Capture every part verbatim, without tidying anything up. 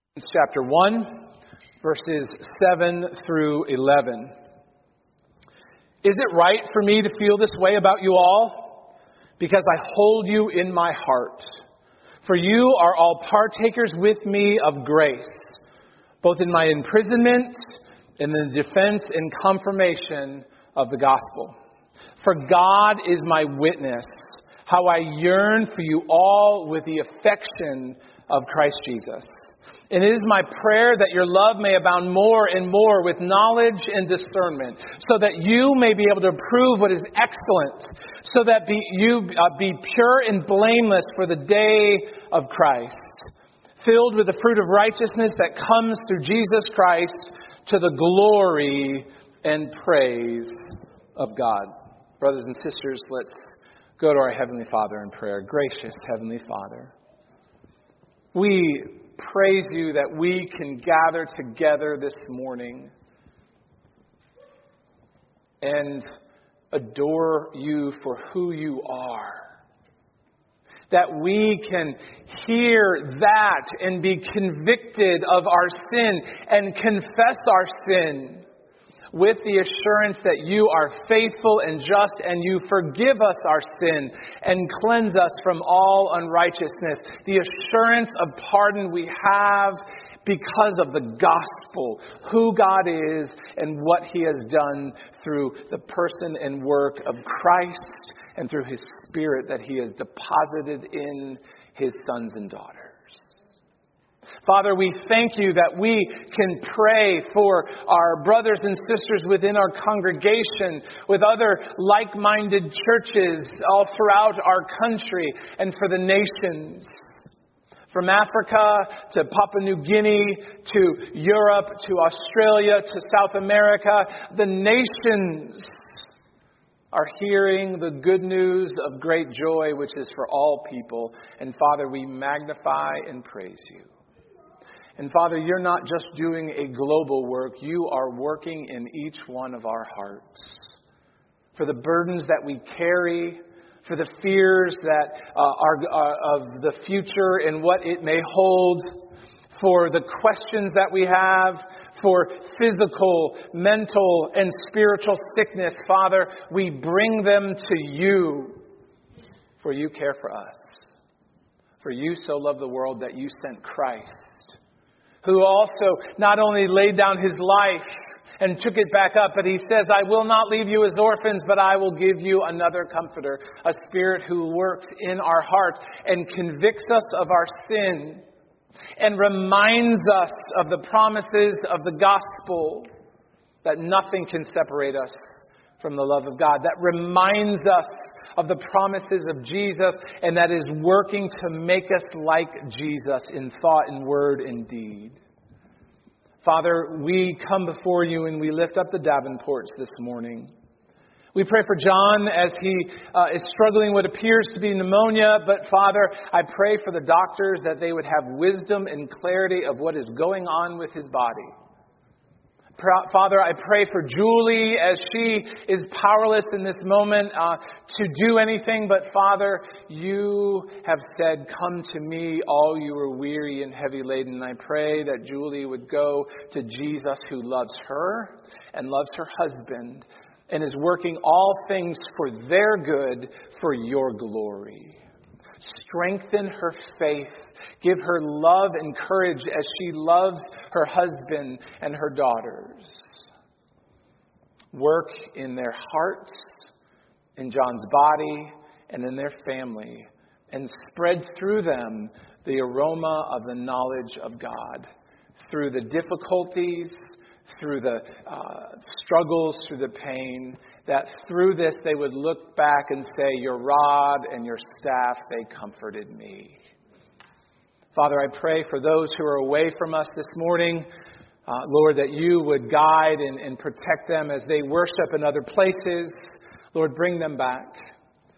Chapter one, verses seven through eleven. Is it right for me to feel this way about you all? Because I hold you in my heart. For you are all partakers with me of grace, both in my imprisonment and in the defense and confirmation of the gospel. For God is my witness, how I yearn for you all with the affection of Christ Jesus. And it is my prayer that your love may abound more and more with knowledge and discernment, so that you may be able to prove what is excellent, so that be, you uh, be pure and blameless for the day of Christ, filled with the fruit of righteousness that comes through Jesus Christ to the glory and praise of God. Brothers and sisters, let's go to our Heavenly Father in prayer. Gracious Heavenly Father, we praise you that we can gather together this morning and adore you for who you are. That we can hear that and be convicted of our sin and confess our sin with the assurance that you are faithful and just and you forgive us our sin and cleanse us from all unrighteousness. The assurance of pardon we have because of the gospel, who God is and what he has done through the person and work of Christ and through his Spirit that he has deposited in his sons and daughters. Father, we thank you that we can pray for our brothers and sisters within our congregation, with other like-minded churches all throughout our country and for the nations. From Africa to Papua New Guinea to Europe to Australia to South America, the nations are hearing the good news of great joy, which is for all people. And Father, we magnify and praise you. And Father, you're not just doing a global work. You are working in each one of our hearts. For the burdens that we carry, for the fears that uh, are uh, of the future and what it may hold, for the questions that we have, for physical, mental, and spiritual sickness, Father, we bring them to you, for you care for us. For you so loved the world that you sent Christ, who also not only laid down his life and took it back up, but he says, I will not leave you as orphans, but I will give you another comforter, a Spirit who works in our heart and convicts us of our sin and reminds us of the promises of the gospel, that nothing can separate us from the love of God, that reminds us of the promises of Jesus, and that is working to make us like Jesus in thought and word and deed. Father, we come before you and we lift up the Davenports this morning. We pray for John as he uh, is struggling what appears to be pneumonia. But Father, I pray for the doctors that they would have wisdom and clarity of what is going on with his body. Father, I pray for Julie as she is powerless in this moment uh, to do anything. But Father, you have said, come to me, all you are weary and heavy laden. And I pray that Julie would go to Jesus, who loves her and loves her husband and is working all things for their good, for your glory. Strengthen her faith. Give her love and courage as she loves her husband and her daughters. Work in their hearts, in John's body, and in their family, and spread through them the aroma of the knowledge of God, through the difficulties, through the uh, struggles, through the pain, that through this they would look back and say, your rod and your staff, they comforted me. Father, I pray for those who are away from us this morning, uh, Lord, that you would guide and, and protect them as they worship in other places. Lord, bring them back.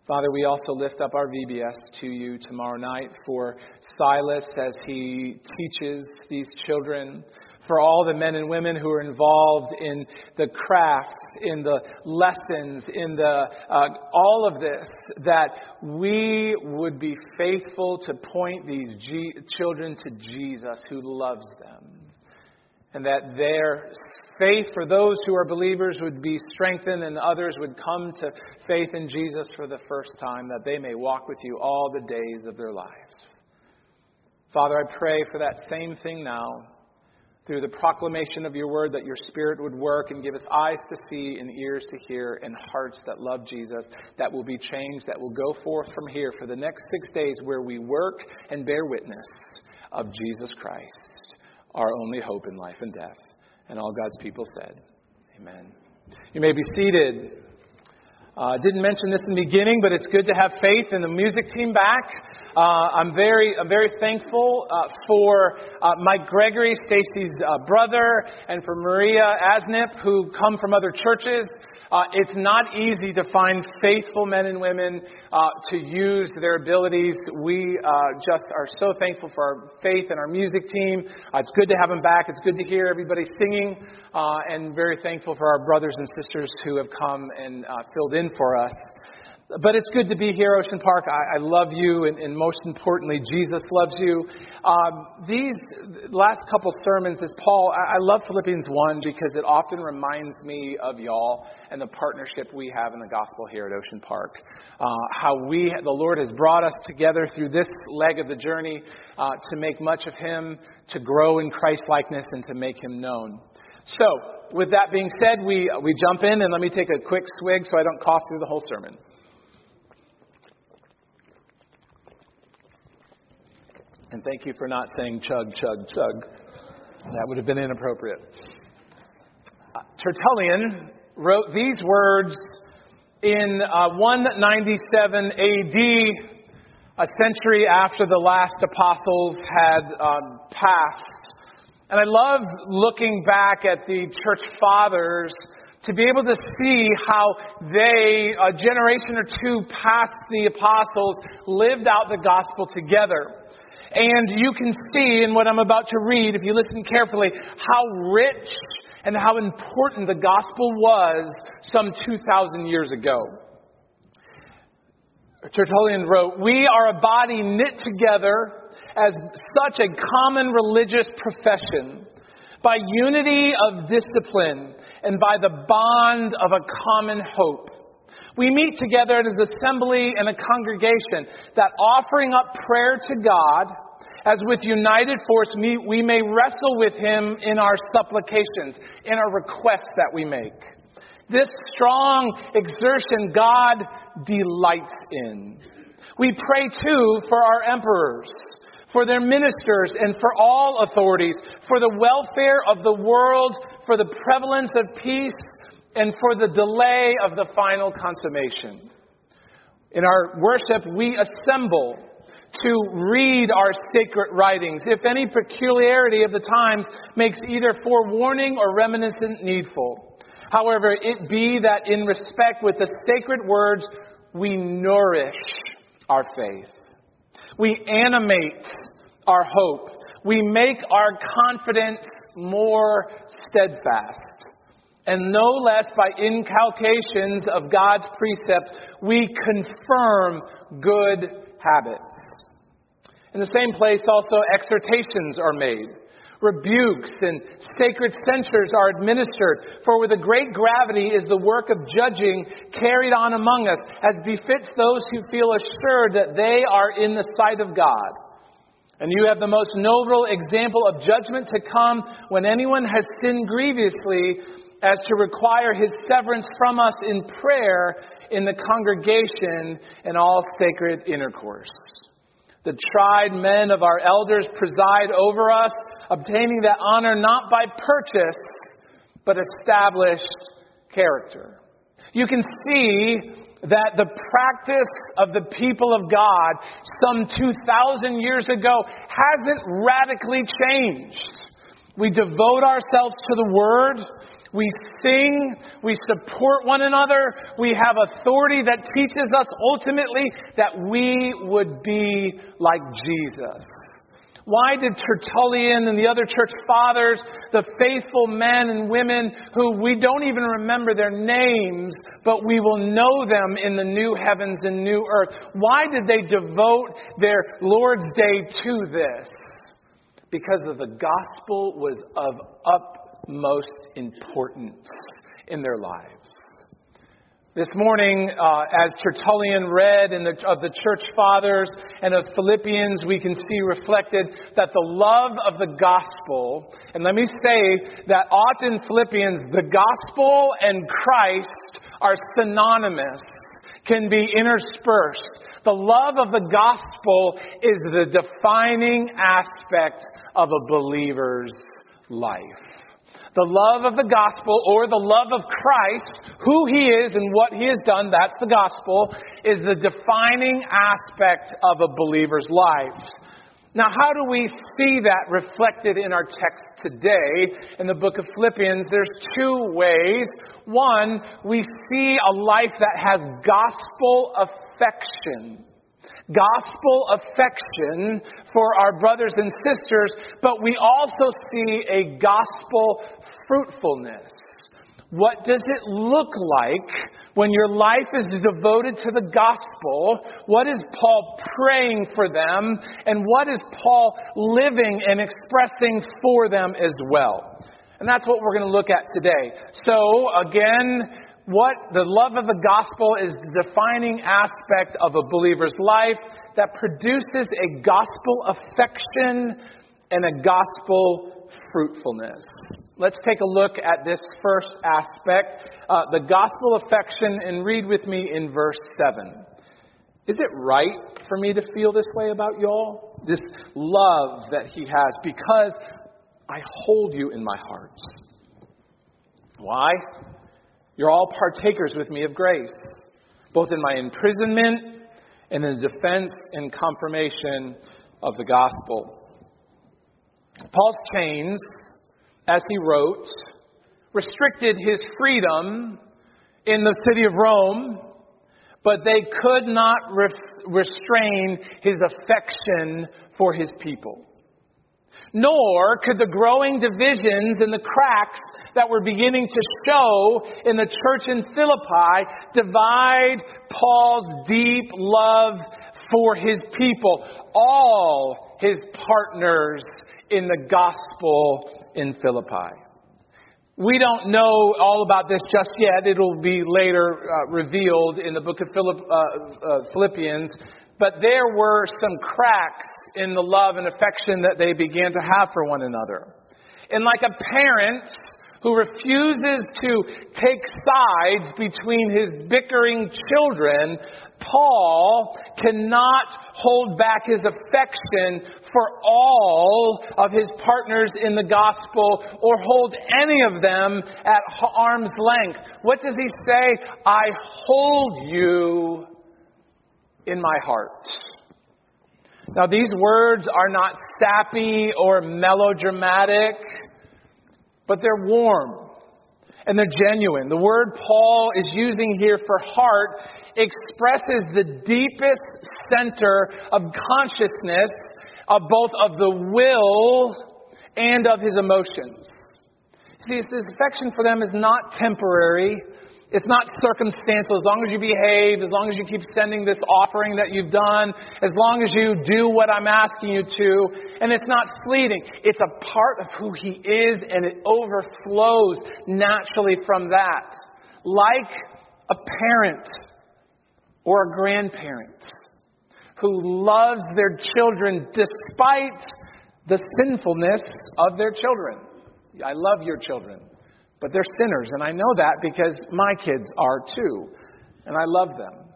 Father, we also lift up our V B S to you tomorrow night for Silas as he teaches these children, for all the men and women who are involved in the crafts, in the lessons, in the uh, all of this, that we would be faithful to point these G- children to Jesus who loves them. And that their faith for those who are believers would be strengthened and others would come to faith in Jesus for the first time, that they may walk with you all the days of their lives. Father, I pray for that same thing now, through the proclamation of your word, that your Spirit would work and give us eyes to see and ears to hear and hearts that love Jesus, that will be changed, that will go forth from here for the next six days where we work and bear witness of Jesus Christ, our only hope in life and death. And all God's people said, amen. You may be seated. I uh, didn't mention this in the beginning, but it's good to have Faith and the music team back. Uh, I'm very, I'm very thankful uh, for uh, Mike Gregory, Stacy's uh, brother, and for Maria Asnip, who come from other churches. Uh, it's not easy to find faithful men and women uh, to use their abilities. We uh, just are so thankful for our Faith and our music team. Uh, it's good to have them back. It's good to hear everybody singing, uh, and very thankful for our brothers and sisters who have come and uh, filled in for us. But it's good to be here, Ocean Park. I, I love you, and, and most importantly, Jesus loves you. Um, these last couple sermons, as Paul, I, I love Philippians one because it often reminds me of y'all and the partnership we have in the gospel here at Ocean Park. Uh, how we, the Lord has brought us together through this leg of the journey uh, to make much of Him, to grow in Christ-likeness, and to make Him known. So, with that being said, we we jump in, and let me take a quick swig so I don't cough through the whole sermon. And thank you for not saying chug, chug, chug. That would have been inappropriate. Uh, Tertullian wrote these words in uh, one ninety-seven A D, a century after the last apostles had um, passed. And I love looking back at the church fathers to be able to see how they, a generation or two past the apostles, lived out the gospel together. And you can see in what I'm about to read, if you listen carefully, how rich and how important the gospel was some two thousand years ago. Tertullian wrote, "We are a body knit together as such a common religious profession, by unity of discipline and by the bond of a common hope. We meet together as an assembly and a congregation, that offering up prayer to God, as with united force we may wrestle with Him in our supplications, in our requests that we make. This strong exertion God delights in. We pray too for our emperors, for their ministers, and for all authorities, for the welfare of the world, for the prevalence of peace, and for the delay of the final consummation." In our worship, we assemble to read our sacred writings, if any peculiarity of the times makes either forewarning or reminiscent needful. However, it be that in respect with the sacred words, we nourish our faith. We animate our hope. We make our confidence more steadfast. And no less by inculcations of God's precept, we confirm good habits. In the same place also exhortations are made. Rebukes and sacred censures are administered. For with a great gravity is the work of judging carried on among us, as befits those who feel assured that they are in the sight of God. And you have the most noble example of judgment to come, when anyone has sinned grievously, as to require his severance from us in prayer, in the congregation, and all sacred intercourse. The tried men of our elders preside over us, obtaining that honor not by purchase, but established character. You can see that the practice of the people of God some two thousand years ago hasn't radically changed. We devote ourselves to the Word. We sing, we support one another, we have authority that teaches us ultimately that we would be like Jesus. Why did Tertullian and the other church fathers, the faithful men and women who we don't even remember their names, but we will know them in the new heavens and new earth, why did they devote their Lord's Day to this? Because of the gospel was of utmost importance in their lives. This morning, uh, as Tertullian read in the, of the church fathers and of Philippians, we can see reflected that the love of the gospel, and let me say that often in Philippians, the gospel and Christ are synonymous, can be interspersed. The love of the gospel is the defining aspect of a believer's life. The love of the gospel, or the love of Christ, who He is and what He has done, that's the gospel, is the defining aspect of a believer's life. Now, how do we see that reflected in our text today in the book of Philippians? There's two ways. One, we see a life that has gospel affection. Gospel affection for our brothers and sisters, but we also see a gospel fruitfulness. What does it look like when your life is devoted to the gospel? What is Paul praying for them? And what is Paul living and expressing for them as well? And that's what we're going to look at today. So, again, what the love of the gospel is the defining aspect of a believer's life that produces a gospel affection and a gospel fruitfulness. Let's take a look at this first aspect, uh, the gospel affection, and read with me in verse seven. Is it right for me to feel this way about y'all? This love that He has, because I hold you in my heart. Why? You're all partakers with me of grace, both in my imprisonment and in the defense and confirmation of the gospel. Paul's chains, as he wrote, restricted his freedom in the city of Rome, but they could not re- restrain his affection for his people. Nor could the growing divisions and the cracks that were beginning to show in the church in Philippi divide Paul's deep love for his people, all his partners in the gospel in Philippi. We don't know all about this just yet. It'll be later uh, revealed in the book of Philipp, uh, uh, Philippians. But there were some cracks in the love and affection that they began to have for one another. And like a parent who refuses to take sides between his bickering children, Paul cannot hold back his affection for all of his partners in the gospel or hold any of them at arm's length. What does he say? I hold you in my heart. Now, these words are not sappy or melodramatic, but they're warm and they're genuine. The word Paul is using here for heart expresses the deepest center of consciousness of both of the will and of his emotions. See, this affection for them is not temporary. It's not circumstantial. As long as you behave, as long as you keep sending this offering that you've done, as long as you do what I'm asking you to, and it's not fleeting. It's a part of who He is, and it overflows naturally from that. Like a parent or a grandparent who loves their children despite the sinfulness of their children. I love your children. But they're sinners, and I know that because my kids are too, and I love them.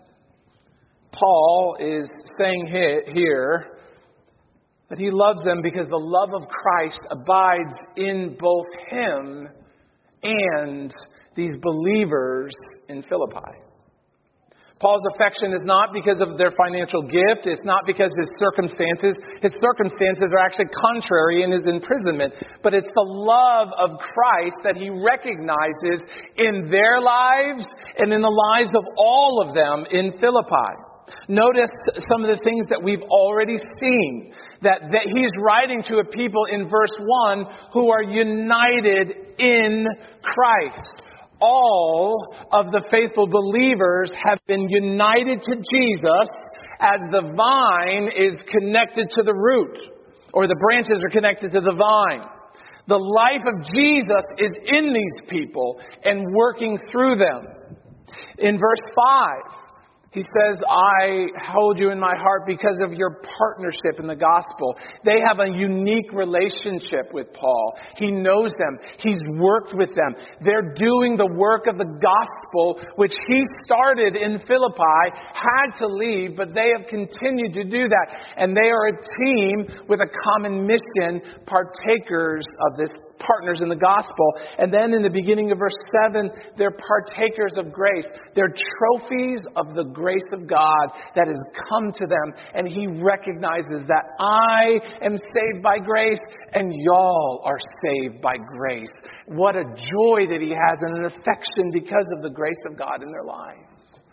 Paul is saying here that he loves them because the love of Christ abides in both him and these believers in Philippi. Paul's affection is not because of their financial gift. It's not because his circumstances. His circumstances are actually contrary in his imprisonment. But it's the love of Christ that he recognizes in their lives and in the lives of all of them in Philippi. Notice some of the things that we've already seen. That, that he's writing to a people in verse one who are united in Christ. All of the faithful believers have been united to Jesus as the vine is connected to the root, or the branches are connected to the vine. The life of Jesus is in these people and working through them. In verse five, he says, I hold you in my heart because of your partnership in the gospel. They have a unique relationship with Paul. He knows them. He's worked with them. They're doing the work of the gospel, which he started in Philippi, had to leave, but they have continued to do that. And they are a team with a common mission, partakers of this, partners in the gospel. And then in the beginning of verse seven, they're partakers of grace. They're trophies of the grace of God that has come to them. And he recognizes that I am saved by grace and y'all are saved by grace. What a joy that he has and an affection because of the grace of God in their lives.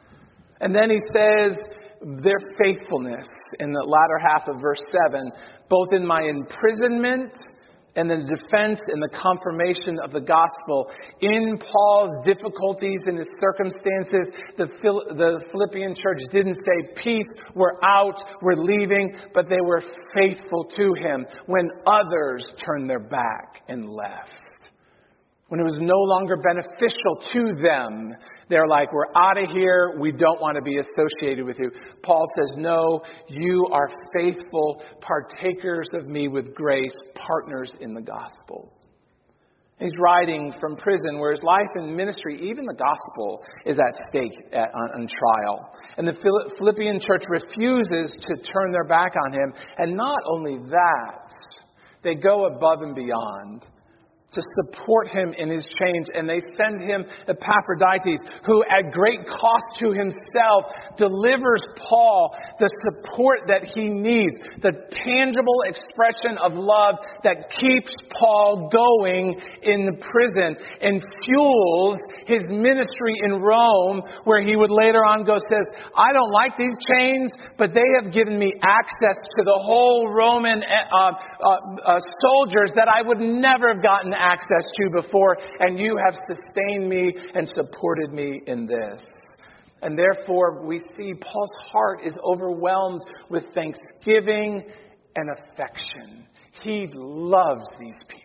And then he says their faithfulness in the latter half of verse seven, both in my imprisonment and the defense and the confirmation of the gospel. In Paul's difficulties and his circumstances, the, Phil- the Philippian church didn't say, peace, we're out, we're leaving, but they were faithful to him when others turned their back and left. When it was no longer beneficial to them, they're like, we're out of here. We don't want to be associated with you. Paul says, no, you are faithful partakers of me with grace, partners in the gospel. He's writing from prison where his life and ministry, even the gospel, is at stake at, on, on trial. And the Philippian church refuses to turn their back on him. And not only that, they go above and beyond to support him in his change. And they send him Epaphroditus, who at great cost to himself delivers Paul the support that he needs, the tangible expression of love that keeps Paul going in the prison and fuels his ministry in Rome, where he would later on go, says, I don't like these chains, but they have given me access to the whole Roman uh, uh, uh, soldiers that I would never have gotten access to before, and you have sustained me and supported me in this. And therefore, we see Paul's heart is overwhelmed with thanksgiving and affection. He loves these people.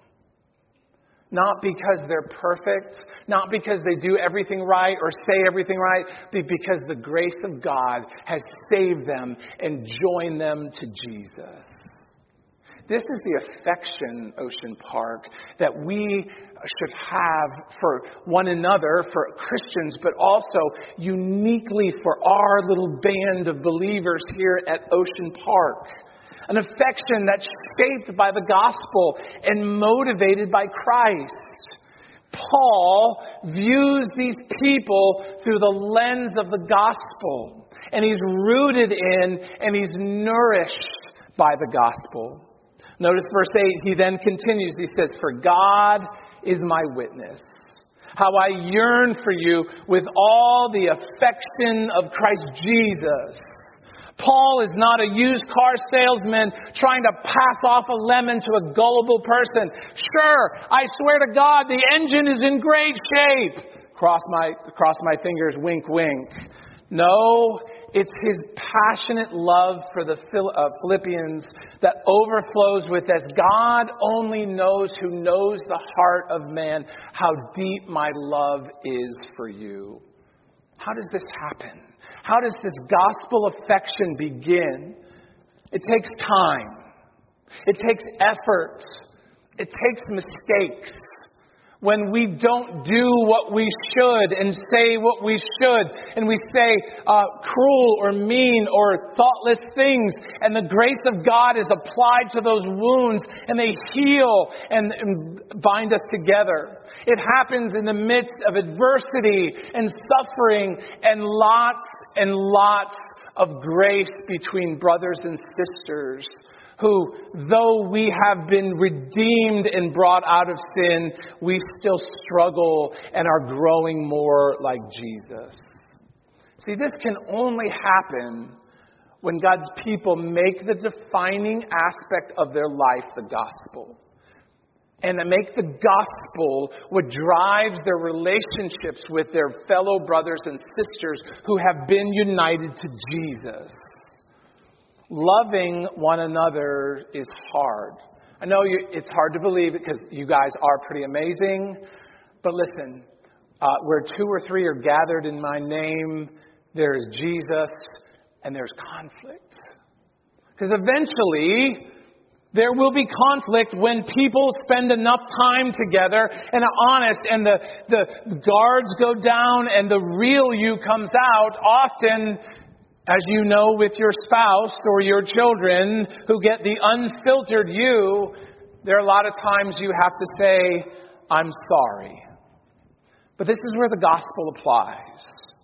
Not because they're perfect, not because they do everything right or say everything right, but because the grace of God has saved them and joined them to Jesus. This is the affection, Ocean Park, that we should have for one another, for Christians, but also uniquely for our little band of believers here at Ocean Park. An affection that's shaped by the gospel and motivated by Christ. Paul views these people through the lens of the gospel. And he's rooted in and he's nourished by the gospel. Notice verse eight, he then continues. He says, for God is my witness, how I yearn for you with all the affection of Christ Jesus. Paul is not a used car salesman trying to pass off a lemon to a gullible person. Sure, I swear to God, the engine is in great shape. Cross my, cross my fingers, wink, wink. No, it's his passionate love for the Philippians that overflows with this. God only knows who knows the heart of man, how deep my love is for you. How does this happen? How does this gospel affection begin? It takes time. It takes effort. It takes mistakes. When we don't do what we should and say what we should, and we say uh, cruel or mean or thoughtless things, and the grace of God is applied to those wounds, and they heal and, and bind us together. It happens in the midst of adversity and suffering and lots and lots of grace between brothers and sisters, who, though we have been redeemed and brought out of sin, we still struggle and are growing more like Jesus. See, this can only happen when God's people make the defining aspect of their life the gospel. And to make the gospel what drives their relationships with their fellow brothers and sisters who have been united to Jesus. Loving one another is hard. I know you, it's hard to believe it because you guys are pretty amazing. But listen, uh, where two or three are gathered in my name, there is Jesus and there's conflict. Because eventually there will be conflict when people spend enough time together and are honest, and the, the guards go down and the real you comes out. Often, as you know, with your spouse or your children who get the unfiltered you, there are a lot of times you have to say, I'm sorry. But this is where the gospel applies.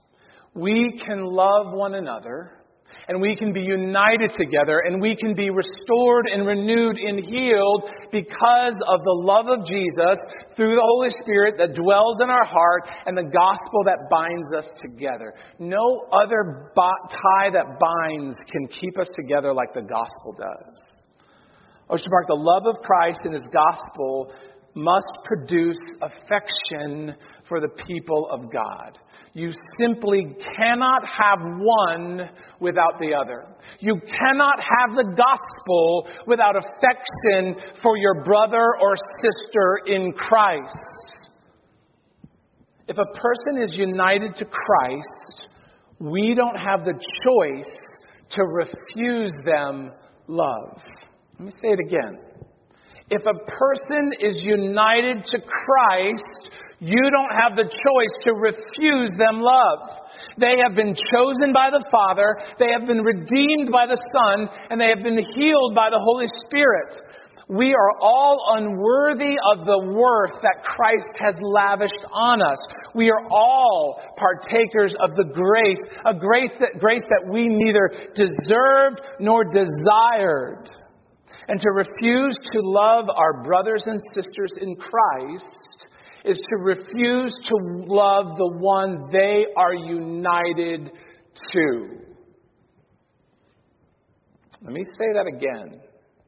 We can love one another, and we can be united together, and we can be restored and renewed and healed because of the love of Jesus through the Holy Spirit that dwells in our heart and the gospel that binds us together. No other tie that binds can keep us together like the gospel does. Ocean Park, the love of Christ and His gospel must produce affection for the people of God. You simply cannot have one without the other. You cannot have the gospel without affection for your brother or sister in Christ. If a person is united to Christ, we don't have the choice to refuse them love. Let me say it again. If a person is united to Christ, you don't have the choice to refuse them love. They have been chosen by the Father, they have been redeemed by the Son, and they have been healed by the Holy Spirit. We are all unworthy of the worth that Christ has lavished on us. We are all partakers of the grace, a grace that, grace that we neither deserved nor desired. And to refuse to love our brothers and sisters in Christ is to refuse to love the one they are united to. Let me say that again.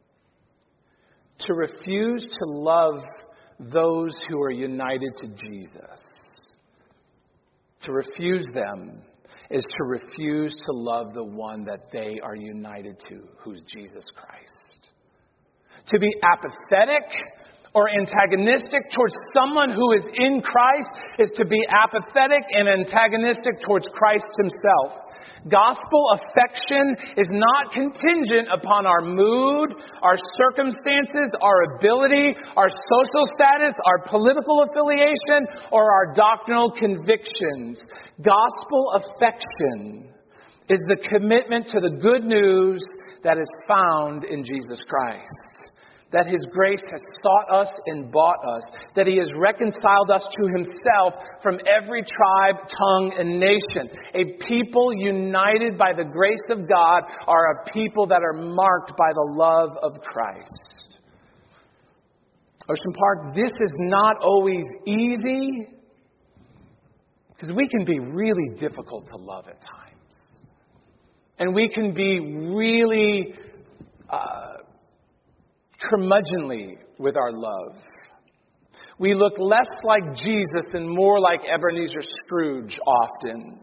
To refuse to love those who are united to Jesus. To refuse them is to refuse to love the one that they are united to, who's Jesus Christ. To be apathetic or antagonistic towards someone who is in Christ is to be apathetic and antagonistic towards Christ Himself. Gospel affection is not contingent upon our mood, our circumstances, our ability, our social status, our political affiliation, or our doctrinal convictions. Gospel affection is the commitment to the good news that is found in Jesus Christ. That His grace has sought us and bought us. That He has reconciled us to Himself from every tribe, tongue, and nation. A people united by the grace of God are a people that are marked by the love of Christ. Ocean Park, this is not always easy, because we can be really difficult to love at times. And we can be really Uh, curmudgeonly with our love. We look less like Jesus and more like Ebenezer Scrooge often.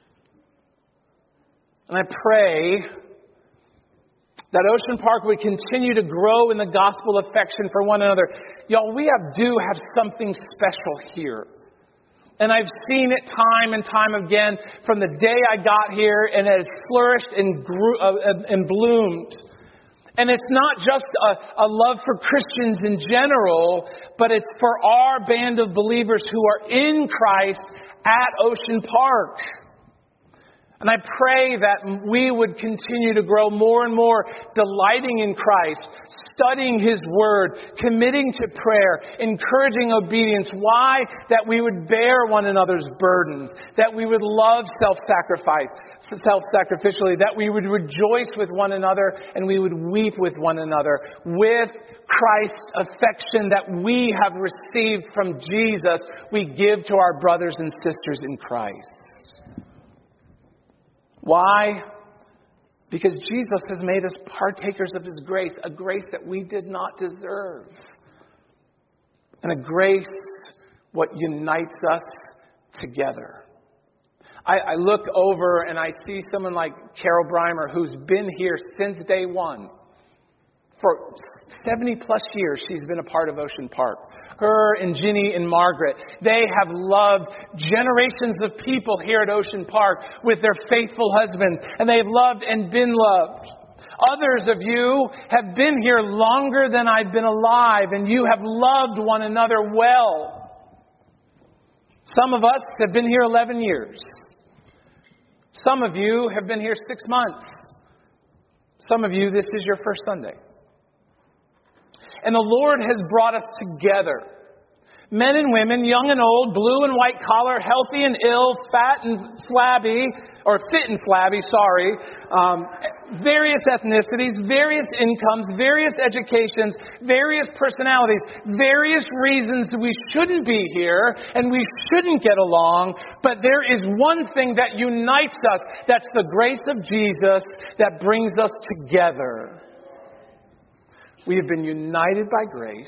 And I pray that Ocean Park would continue to grow in the gospel affection for one another. Y'all, we have, do have something special here. And I've seen it time and time again from the day I got here, and it has flourished and grew uh, and bloomed. And it's not just a, a love for Christians in general, but it's for our band of believers who are in Christ at Ocean Park. And I pray that we would continue to grow more and more delighting in Christ, studying His Word, committing to prayer, encouraging obedience. Why? That we would bear one another's burdens, that we would love self-sacrifice, self-sacrificially, that we would rejoice with one another and we would weep with one another with Christ's affection that we have received from Jesus, we give to our brothers and sisters in Christ. Why? Because Jesus has made us partakers of His grace, a grace that we did not deserve. And a grace what unites us together. I, I look over and I see someone like Carol Breimer, who's been here since day one. For seventy plus years, she's been a part of Ocean Park. Her and Ginny and Margaret, they have loved generations of people here at Ocean Park with their faithful husbands. And they've loved and been loved. Others of you have been here longer than I've been alive, and you have loved one another well. Some of us have been here eleven years. Some of you have been here six months. Some of you, this is your first Sunday. And the Lord has brought us together. Men and women, young and old, blue and white collar, healthy and ill, fat and flabby, or fit and flabby, sorry. Um, various ethnicities, various incomes, various educations, various personalities, various reasons we shouldn't be here and we shouldn't get along. But there is one thing that unites us. That's the grace of Jesus that brings us together. We have been united by grace.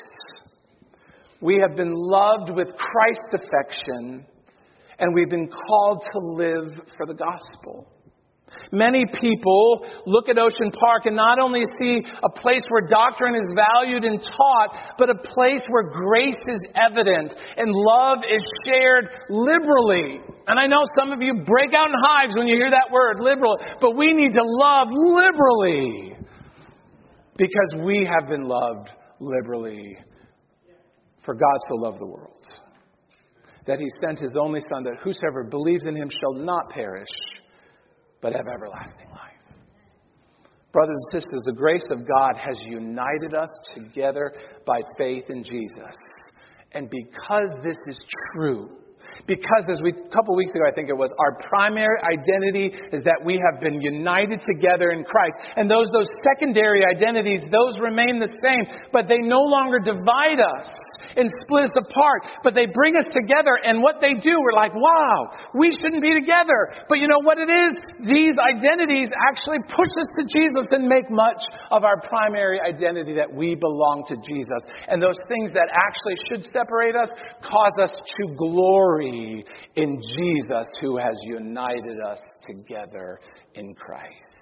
We have been loved with Christ's affection. And we've been called to live for the gospel. Many people look at Ocean Park and not only see a place where doctrine is valued and taught, but a place where grace is evident and love is shared liberally. And I know some of you break out in hives when you hear that word, liberal. But we need to love liberally. Because we have been loved liberally. For God so loved the world, that He sent His only Son, that whosoever believes in Him shall not perish, but have everlasting life. Brothers and sisters, the grace of God has united us together by faith in Jesus. And because this is true, because as we, a couple weeks ago I think it was, our primary identity is that we have been united together in Christ. And those, those secondary identities, those remain the same, but they no longer divide us and split us apart, but they bring us together. And what they do, we're like, wow, we shouldn't be together. But you know what it is? These identities actually push us to Jesus and make much of our primary identity that we belong to Jesus. And those things that actually should separate us cause us to glory in Jesus, who has united us together in Christ.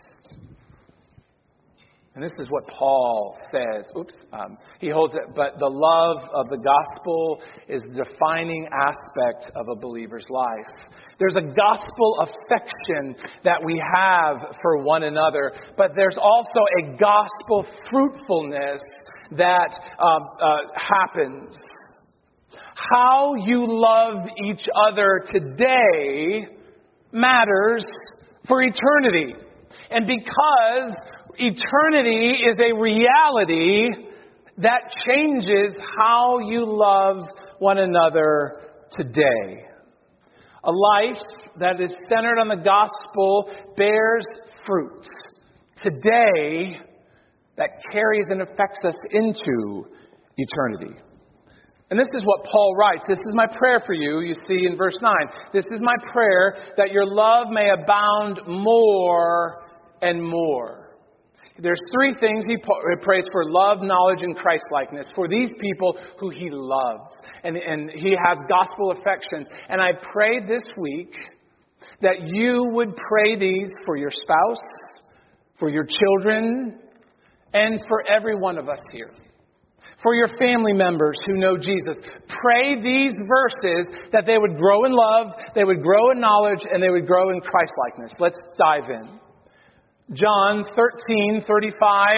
And this is what Paul says. Oops, um, he holds it. But the love of the gospel is the defining aspect of a believer's life. There's a gospel affection that we have for one another, but there's also a gospel fruitfulness that um, uh, happens. How you love each other today matters for eternity. And because eternity is a reality, that changes how you love one another today. A life that is centered on the gospel bears fruit today that carries and affects us into eternity. And this is what Paul writes. This is my prayer for you, you see in verse nine. This is my prayer, that your love may abound more and more. There's three things he prays for: love, knowledge, and Christ-likeness for these people who he loves. And, and he has gospel affections. And I pray this week that you would pray these for your spouse, for your children, and for every one of us here. For your family members who know Jesus. Pray these verses that they would grow in love, they would grow in knowledge, and they would grow in Christ-likeness. Let's dive in. John thirteen, thirty-five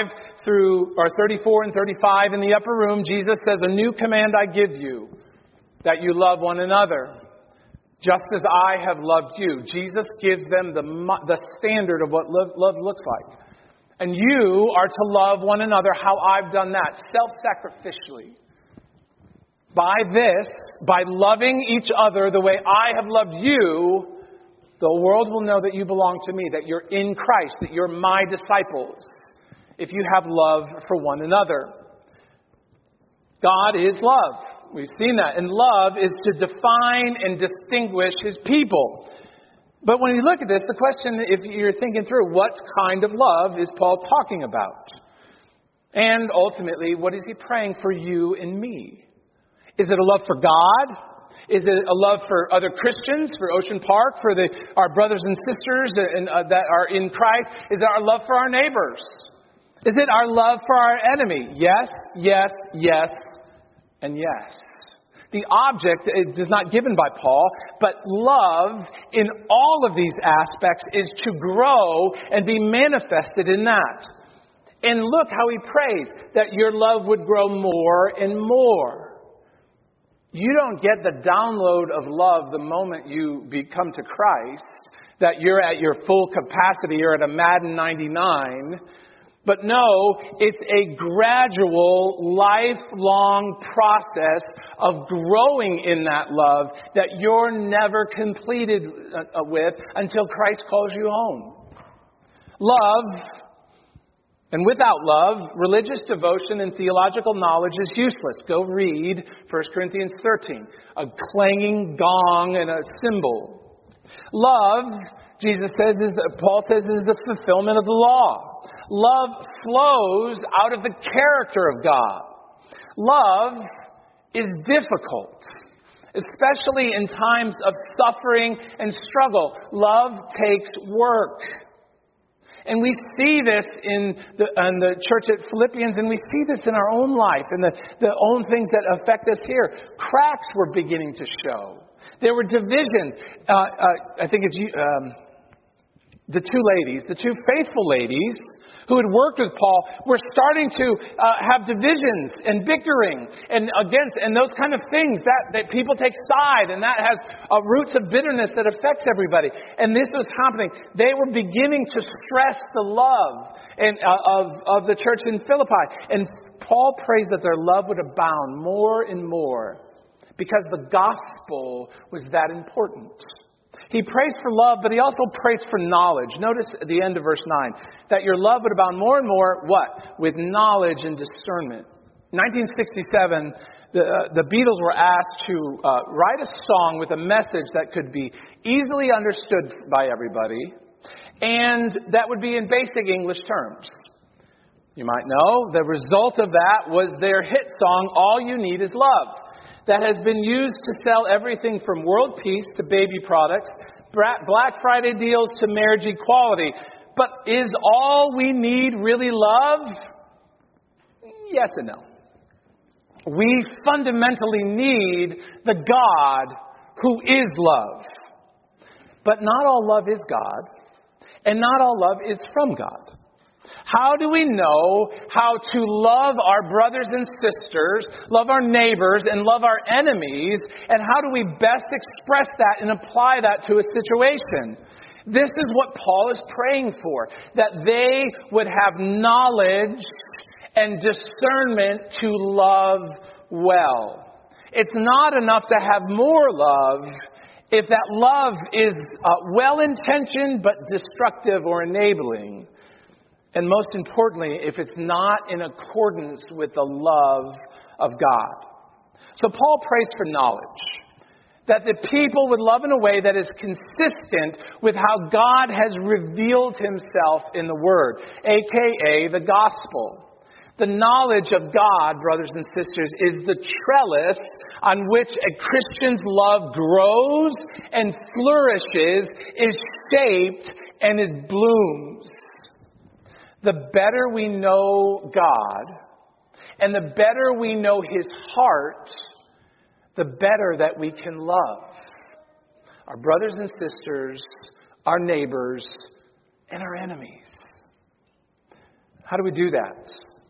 through or thirty-four and thirty-five in the upper room, Jesus says, "A new command I give you, that you love one another, just as I have loved you." Jesus gives them the, the standard of what love, love looks like. And you are to love one another how I've done that, self-sacrificially. By this, by loving each other the way I have loved you, the world will know that you belong to me, that you're in Christ, that you're my disciples, if you have love for one another. God is love. We've seen that. And love is to define and distinguish His people. But when you look at this, the question, if you're thinking through, what kind of love is Paul talking about? And ultimately, what is he praying for you and me? Is it a love for God? Is it a love for other Christians, for Ocean Park, for the, our brothers and sisters and, uh, that are in Christ? Is it our love for our neighbors? Is it our love for our enemy? Yes, yes, yes, and yes. The object is not given by Paul, but love in all of these aspects is to grow and be manifested in that. And look how he prays that your love would grow more and more. You don't get the download of love the moment you become to Christ, that you're at your full capacity, you're at a Madden ninety-nine. But no, it's a gradual, lifelong process of growing in that love that you're never completed with until Christ calls you home. Love, and without love, religious devotion and theological knowledge is useless. Go read First Corinthians thirteen, a clanging gong and a cymbal. Love, Jesus says, is Paul says, is the fulfillment of the law. Love flows out of the character of God. Love is difficult, especially in times of suffering and struggle. Love takes work. And we see this in the, in the church at Philippians, and we see this in our own life, and the, the own things that affect us here. Cracks were beginning to show. There were divisions. Uh, uh, I think it's um, the two ladies, the two faithful ladies who had worked with Paul were starting to uh, have divisions and bickering and against and those kind of things that, that people take side, and that has uh, roots of bitterness that affects everybody. And this was happening. They were beginning to stress the love and, uh, of, of the church in Philippi. And Paul prays that their love would abound more and more because the gospel was that important. He prays for love, but he also prays for knowledge. Notice at the end of verse nine, that your love would abound more and more, what? With knowledge and discernment. In nineteen sixty-seven, the, uh, the Beatles were asked to uh, write a song with a message that could be easily understood by everybody, and that would be in basic English terms. You might know the result of that was their hit song, All You Need Is Love, that has been used to sell everything from world peace to baby products, Black Friday deals to marriage equality. But is all we need really love? Yes and no. We fundamentally need the God who is love. But not all love is God, and not all love is from God. How do we know how to love our brothers and sisters, love our neighbors, and love our enemies? And how do we best express that and apply that to a situation? This is what Paul is praying for, that they would have knowledge and discernment to love well. It's not enough to have more love if that love is uh, well-intentioned but destructive or enabling. And most importantly, if it's not in accordance with the love of God. So Paul prays for knowledge. That the people would love in a way that is consistent with how God has revealed himself in the Word, aka the gospel. The knowledge of God, brothers and sisters, is the trellis on which a Christian's love grows and flourishes, is shaped, and is blooms. The better we know God, and the better we know His heart, the better that we can love our brothers and sisters, our neighbors, and our enemies. How do we do that?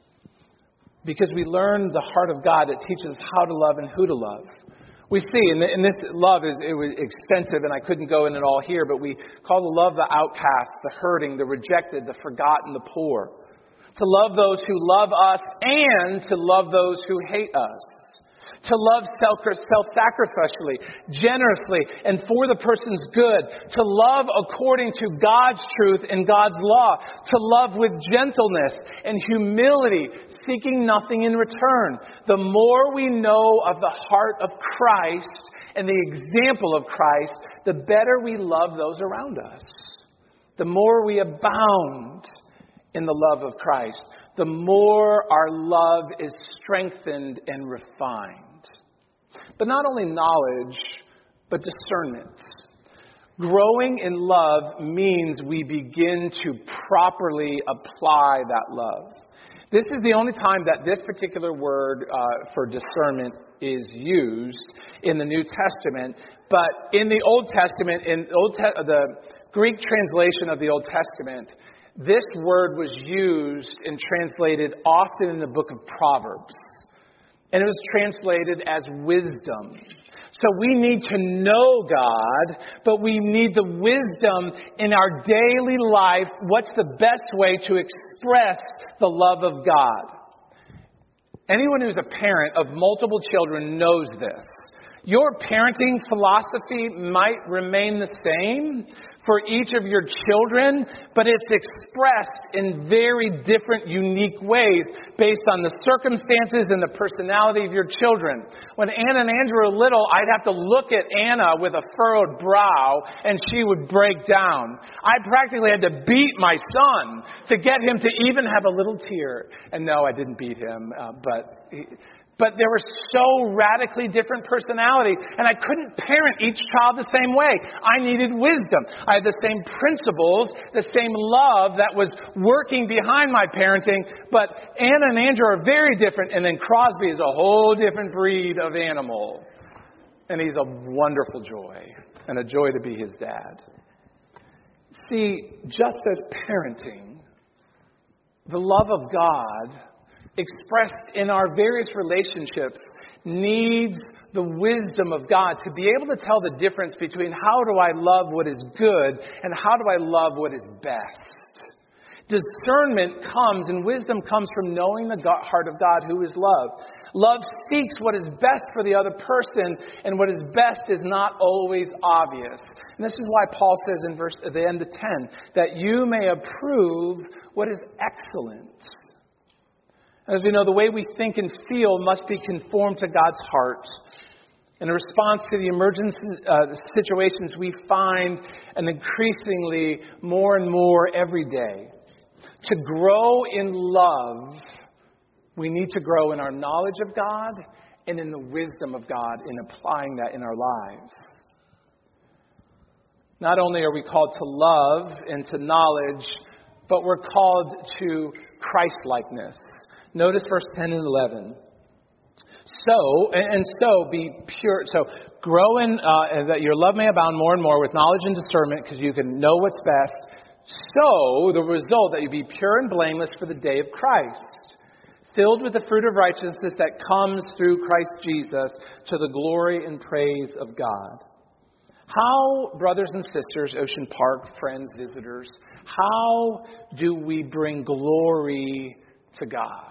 because we learn the heart of God that teaches us how to love and who to love. We see, and, and this love is it was extensive, and I couldn't go in it all here, but we call the love the outcast, the hurting, the rejected, the forgotten, the poor. To love those who love us and to love those who hate us. To love self-sacrificially, generously, and for the person's good. To love according to God's truth and God's law. To love with gentleness and humility, seeking nothing in return. The more we know of the heart of Christ and the example of Christ, the better we love those around us. The more we abound in the love of Christ, the more our love is strengthened and refined. But not only knowledge, but discernment. Growing in love means we begin to properly apply that love. This is the only time that this particular word uh, for discernment is used in the New Testament. But in the Old Testament, in Old Te- the Greek translation of the Old Testament, this word was used and translated often in the book of Proverbs. And it was translated as wisdom. So we need to know God, but we need the wisdom in our daily life. What's the best way to express the love of God? Anyone who's a parent of multiple children knows this. Your parenting philosophy might remain the same for each of your children, but it's expressed in very different, unique ways based on the circumstances and the personality of your children. When Anna and Andrew were little, I'd have to look at Anna with a furrowed brow, and she would break down. I practically had to beat my son to get him to even have a little tear. And no, I didn't beat him, uh, but... He, But there was so radically different personality, and I couldn't parent each child the same way. I needed wisdom. I had the same principles, the same love that was working behind my parenting, but Anna and Andrew are very different, and then Crosby is a whole different breed of animal. And he's a wonderful joy, and a joy to be his dad. See, just as parenting, the love of God expressed in our various relationships needs the wisdom of God to be able to tell the difference between how do I love what is good and how do I love what is best. Discernment comes and wisdom comes from knowing the God, heart of God who is love. Love seeks what is best for the other person, and what is best is not always obvious. And this is why Paul says in verse at the end of ten, that you may approve what is excellent. As we know, the way we think and feel must be conformed to God's heart. In response to the emergent uh, situations we find, and increasingly more and more every day. To grow in love, we need to grow in our knowledge of God and in the wisdom of God in applying that in our lives. Not only are we called to love and to knowledge, but we're called to Christ-likeness. Notice verse ten and eleven. So, and so be pure. So grow in, uh, that your love may abound more and more with knowledge and discernment, because you can know what's best. So, the result that you be pure and blameless for the day of Christ, filled with the fruit of righteousness that comes through Christ Jesus to the glory and praise of God. How, brothers and sisters, Ocean Park, friends, visitors, how do we bring glory to God?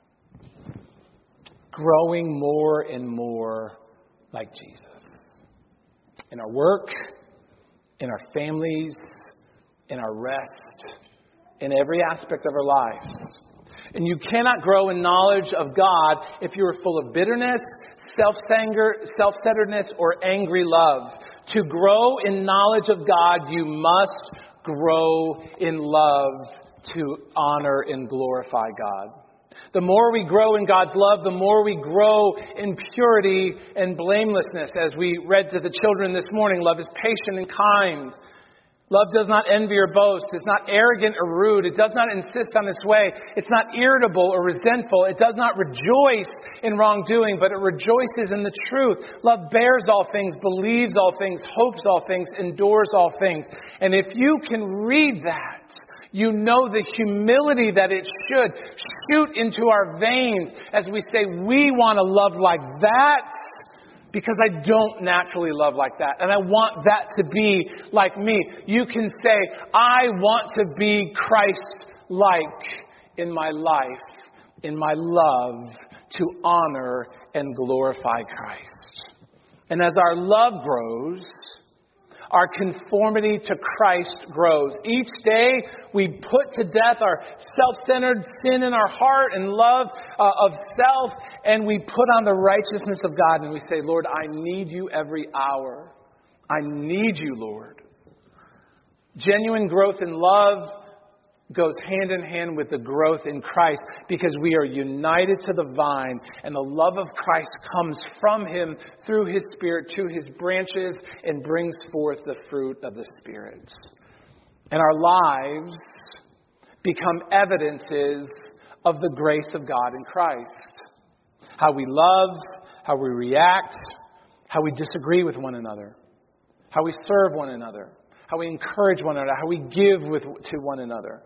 Growing more and more like Jesus. In our work, in our families, in our rest, in every aspect of our lives. And you cannot grow in knowledge of God if you are full of bitterness, self-centeredness, or angry love. To grow in knowledge of God, you must grow in love to honor and glorify God. The more we grow in God's love, the more we grow in purity and blamelessness. As we read to the children this morning, love is patient and kind. Love does not envy or boast. It's not arrogant or rude. It does not insist on its way. It's not irritable or resentful. It does not rejoice in wrongdoing, but it rejoices in the truth. Love bears all things, believes all things, hopes all things, endures all things. And if you can read that, You know the humility that it should shoot into our veins as we say, we want to love like that because I don't naturally love like that. And I want that to be like me. You can say, I want to be Christ-like in my life, in my love, to honor and glorify Christ. And as our love grows, our conformity to Christ grows. Each day we put to death our self-centered sin in our heart and love uh, of self, and we put on the righteousness of God, and we say, Lord, I need you every hour. I need you, Lord. Genuine growth in love goes hand in hand with the growth in Christ because we are united to the vine, and the love of Christ comes from Him through His Spirit to His branches and brings forth the fruit of the Spirit. And our lives become evidences of the grace of God in Christ. How we love, how we react, how we disagree with one another, how we serve one another, how we encourage one another, how we give with, to one another.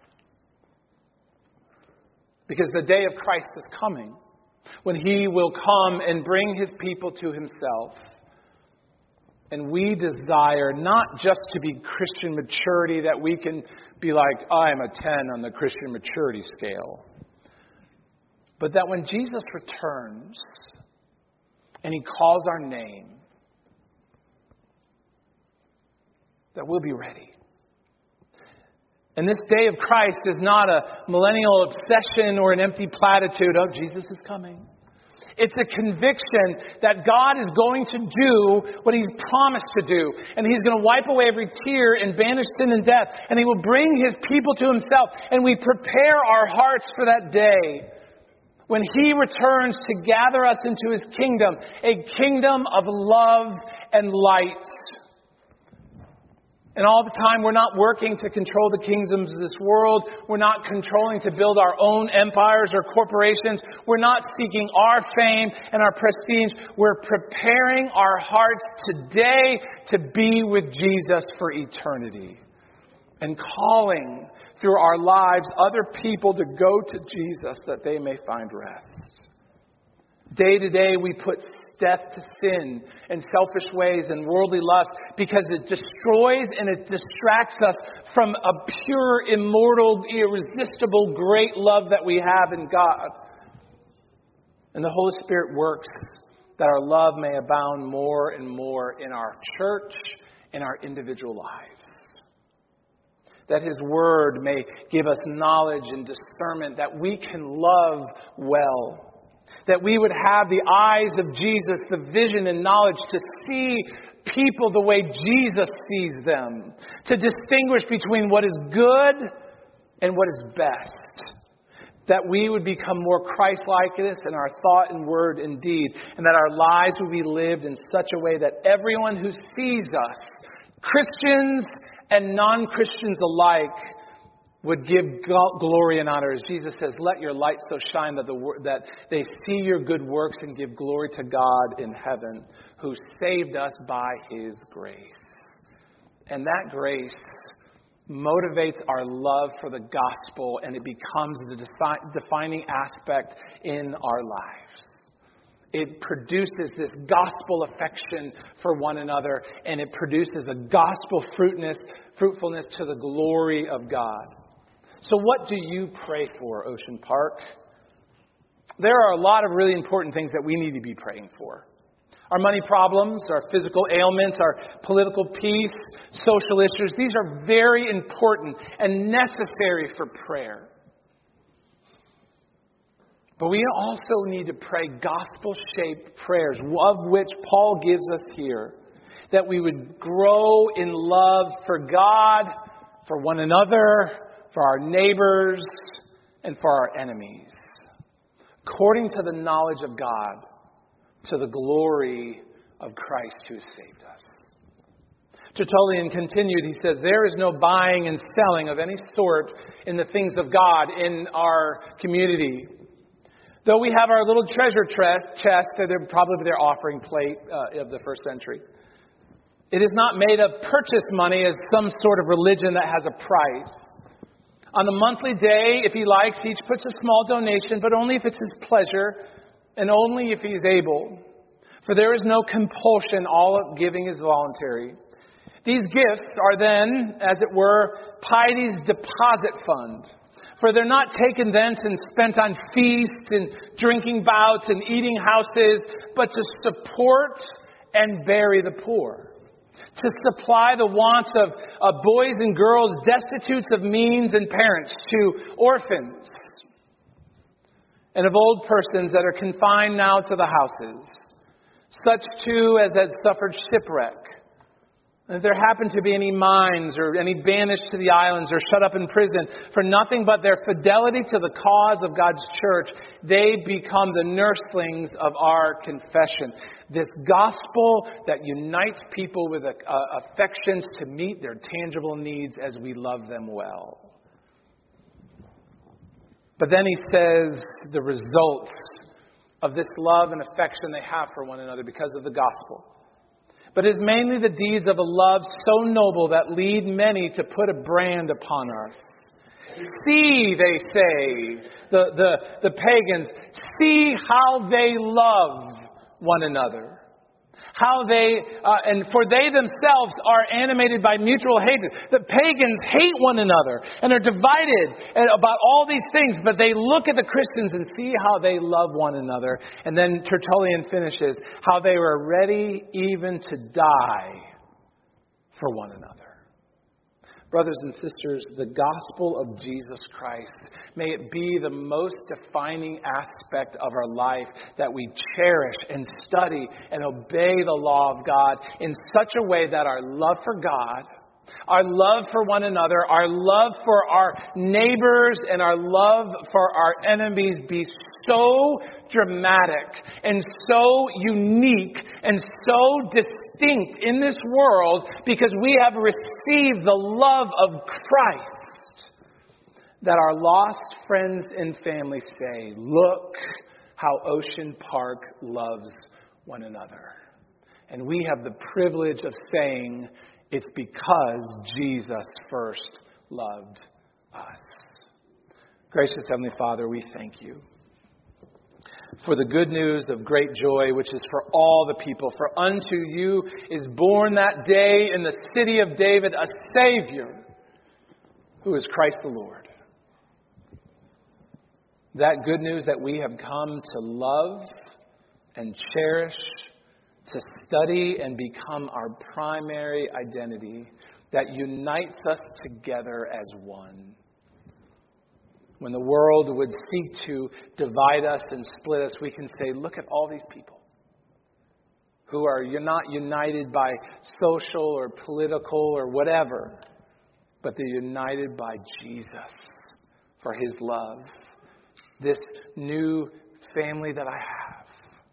Because the day of Christ is coming, when He will come and bring His people to Himself. And we desire not just to be Christian maturity, that we can be like, I'm a ten on the Christian maturity scale. But that when Jesus returns and He calls our name, that we'll be ready. And this day of Christ is not a millennial obsession or an empty platitude. Oh, Jesus is coming. It's a conviction that God is going to do what He's promised to do. And He's going to wipe away every tear and banish sin and death. And He will bring His people to Himself. And we prepare our hearts for that day when He returns to gather us into His kingdom. A kingdom of love and light. And all the time, we're not working to control the kingdoms of this world. We're not controlling to build our own empires or corporations. We're not seeking our fame and our prestige. We're preparing our hearts today to be with Jesus for eternity. And calling through our lives other people to go to Jesus that they may find rest. Day to day, we put death to sin and selfish ways and worldly lust because it destroys and it distracts us from a pure, immortal, irresistible, great love that we have in God. And the Holy Spirit works that our love may abound more and more in our church, in our individual lives. That His Word may give us knowledge and discernment that we can love well. That we would have the eyes of Jesus, the vision and knowledge to see people the way Jesus sees them. To distinguish between what is good and what is best. That we would become more Christ-likeness in our thought and word and deed. And that our lives would be lived in such a way that everyone who sees us, Christians and non-Christians alike, would give glory and honor. As Jesus says, let your light so shine that, the, that they see your good works and give glory to God in heaven, who saved us by His grace. And that grace motivates our love for the gospel, and it becomes the defi- defining aspect in our lives. It produces this gospel affection for one another, and it produces a gospel fruitness, fruitfulness to the glory of God. So what do you pray for, Ocean Park? There are a lot of really important things that we need to be praying for. Our money problems, our physical ailments, our political peace, social issues, these are very important and necessary for prayer. But we also need to pray gospel-shaped prayers, of which Paul gives us here. That we would grow in love for God, for one another, for our neighbors, and for our enemies, according to the knowledge of God, to the glory of Christ who has saved us. Tertullian continued, he says, there is no buying and selling of any sort in the things of God in our community. Though we have our little treasure chest, they're probably their offering plate uh, of the first century. It is not made of purchase money as some sort of religion that has a price. On a monthly day, if he likes, each puts a small donation, but only if it's his pleasure and only if he is able. For there is no compulsion, all giving is voluntary. These gifts are then, as it were, piety's deposit fund. For they're not taken thence and spent on feasts and drinking bouts and eating houses, but to support and bury the poor. To supply the wants of, of boys and girls destitute of means and parents, to orphans, and of old persons that are confined now to the houses, such too as had suffered shipwreck. And if there happen to be any mines or any banished to the islands or shut up in prison for nothing but their fidelity to the cause of God's church, they become the nurslings of our confession. This gospel that unites people with uh, affections to meet their tangible needs as we love them well. But then he says the results of this love and affection they have for one another because of the gospel. But it is mainly the deeds of a love so noble that lead many to put a brand upon us. See, they say, the, the, the pagans, see how they love one another. How they, uh, and for they themselves are animated by mutual hatred. The pagans hate one another and are divided about all these things, but they look at the Christians and see how they love one another. And then Tertullian finishes, how they were ready even to die for one another. Brothers and sisters, the gospel of Jesus Christ, may it be the most defining aspect of our life, that we cherish and study and obey the law of God in such a way that our love for God, our love for one another, our love for our neighbors, and our love for our enemies be so dramatic and so unique and so distinct in this world because we have received the love of Christ, that our lost friends and family say, look how Ocean Park loves one another. And we have the privilege of saying, it's because Jesus first loved us. Gracious Heavenly Father, we thank you for the good news of great joy, which is for all the people. For unto you is born that day in the city of David a Savior, who is Christ the Lord. That good news that we have come to love and cherish, to study and become our primary identity, that unites us together as one. When the world would seek to divide us and split us, we can say, look at all these people who are you're not united by social or political or whatever, but they're united by Jesus for his love. This new family that I have,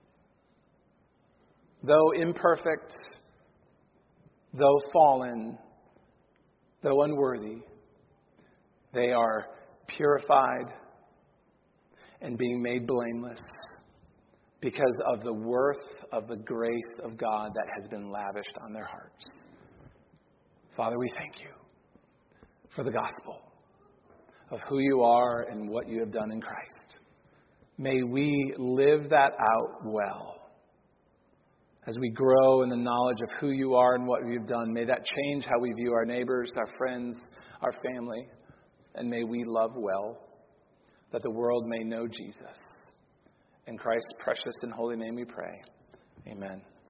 though imperfect, though fallen, though unworthy, they are purified and being made blameless because of the worth of the grace of God that has been lavished on their hearts. Father, we thank you for the gospel of who you are and what you have done in Christ. May we live that out well. As we grow in the knowledge of who you are and what you've done, may that change how we view our neighbors, our friends, our family. And may we love well, that the world may know Jesus. In Christ's precious and holy name we pray. Amen.